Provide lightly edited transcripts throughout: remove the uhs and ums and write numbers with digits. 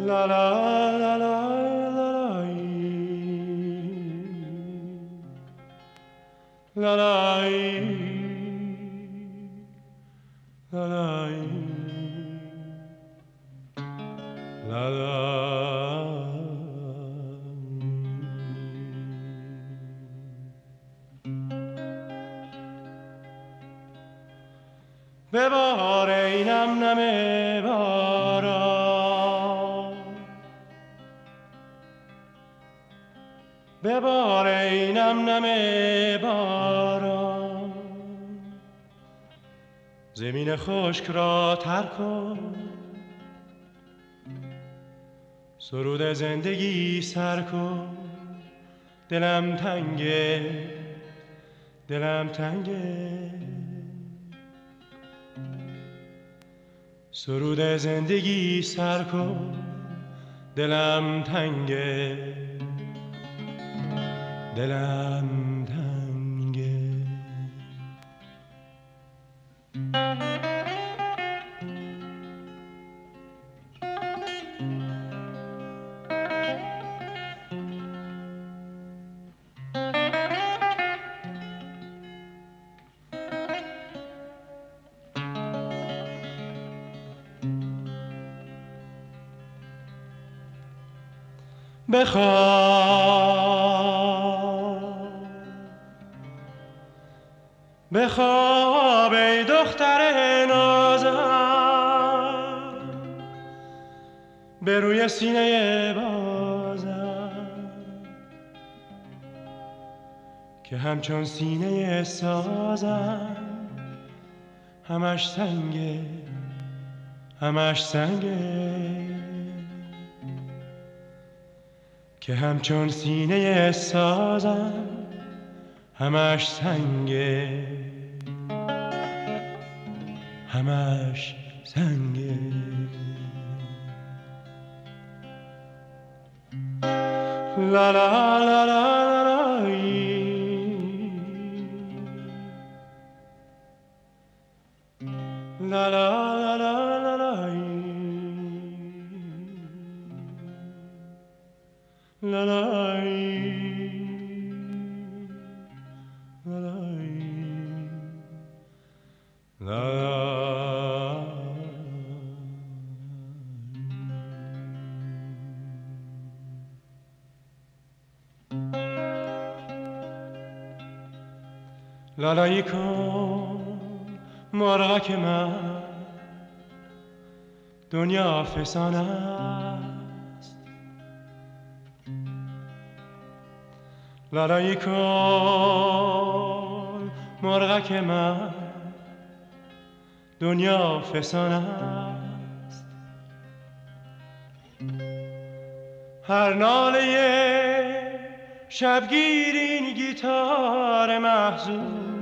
La la la la la la la la la la. ببار ای نم نم باران، ببار ای نم نم باران، زمین خشک را تر کن، سرود زندگی سر کن. دلم تنگه، دلم تنگه، سرود زندگی سر کن. دلم تنگه، دلم تنگه. بخواب، بخواب ای دختر نازم، به روی سینه بازم که همچون سینه سازم. همش سنگه، همش سنگه، که همچون سینه سازم. همش سنگه، همش سنگه. لا لا لا لا لا لا لا لا لا لا لالایی کن مرغک من، دنیا فسانه است. لالایی کن مرغک من، دنیا فسانه است. هر ناله شبگیر این گیتار محزون،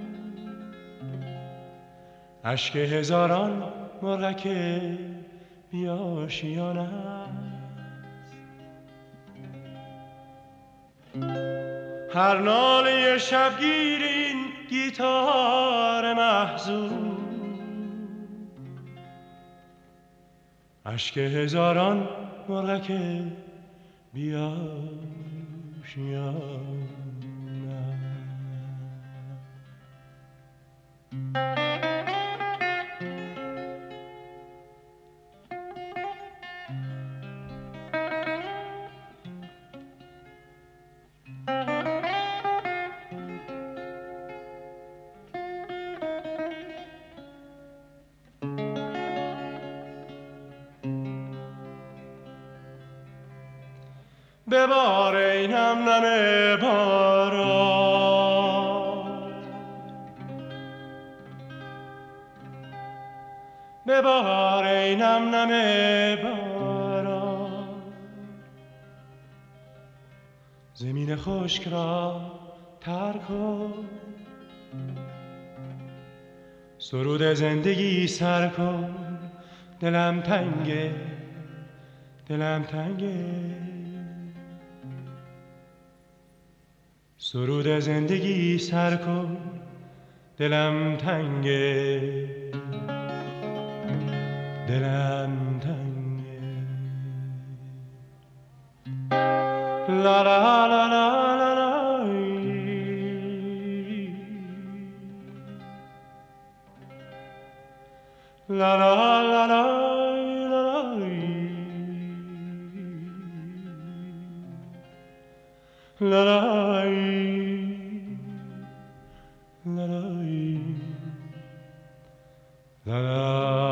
اشک هزاران مرغک بی‌آشیانه است. هر ناله شبگیر این گیتار محزون، اشک هزاران مرغک بی‌آشیانه. ببار ای نم نم باران، ببار ای نم نم باران، زمین خشک را تر کن، سرود زندگی سر کن. دلم تنگه، دلم تنگه، سرود زندگی سر کن. دلم تنگه، دلم تنگه. La la la la la la. La la la la la la. La la la la la la.